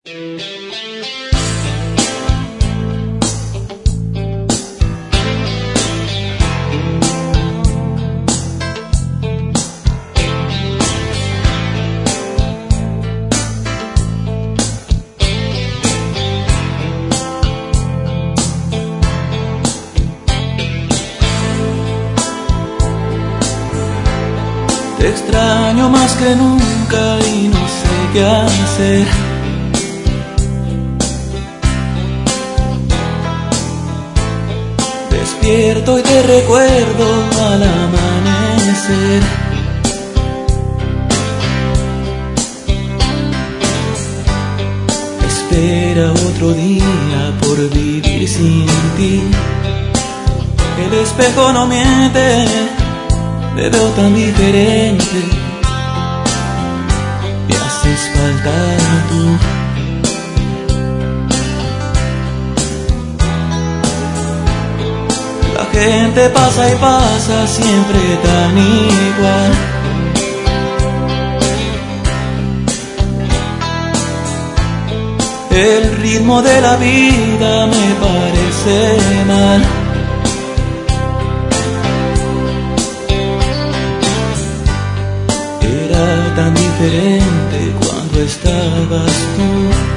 Te extraño más que nunca y no sé qué hacer. Despierto y te recuerdo al amanecer. Espera otro día por vivir sin ti. El espejo no miente, te veo tan diferente. Me haces falta tú. La gente pasa y pasa siempre tan igual. El ritmo de la vida me parece mal. Era tan diferente cuando estabas tú.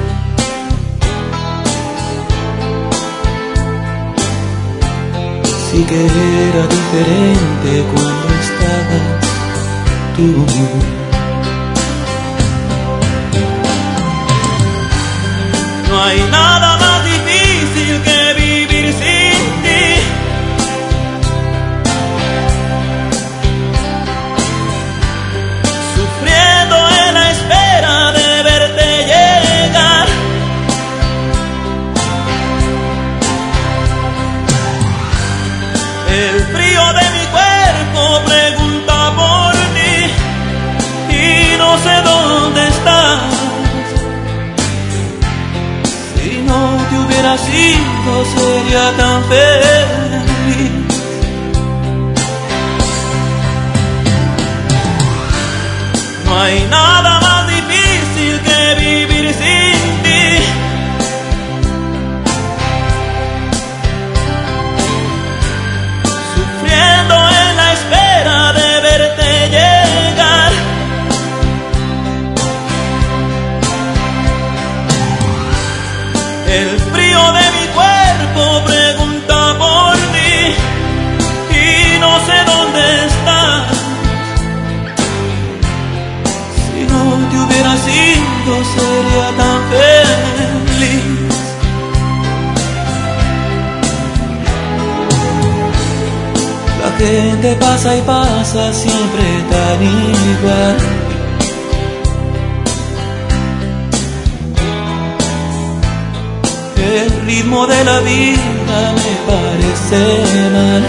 Sí que era diferente cuando estabas tú. No hay nada más difícil que vivir sin ti. Sufriendo en la espera de verte llegar. El frío de mi cuerpo pregunta por ti y no sé dónde estás. Si no te hubieras ido sería tan feliz. No hay nada más difícil que vivir sin ti. Sufriendo en la espera de verte llegar. El frío de mi cuerpo pregunta por ti y no sé dónde estás. Si no te hubieras ido sería tan feliz. La gente pasa y pasa siempre tan igual. El ritmo de la vida me parece mal.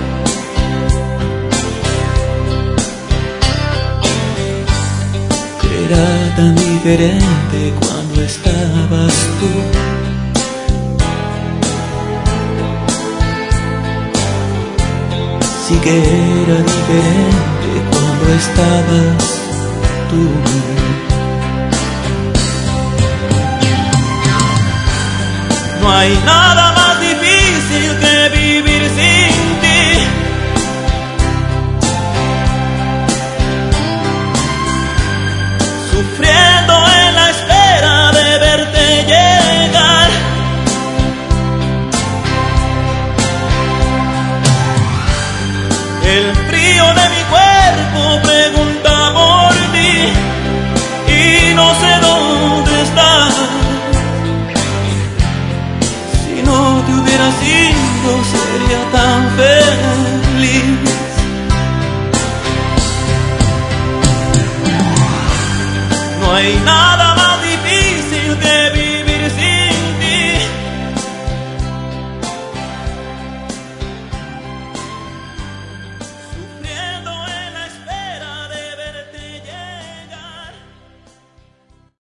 Era tan diferente cuando estabas tú. Sí que era diferente cuando estabas tú. No hay nada más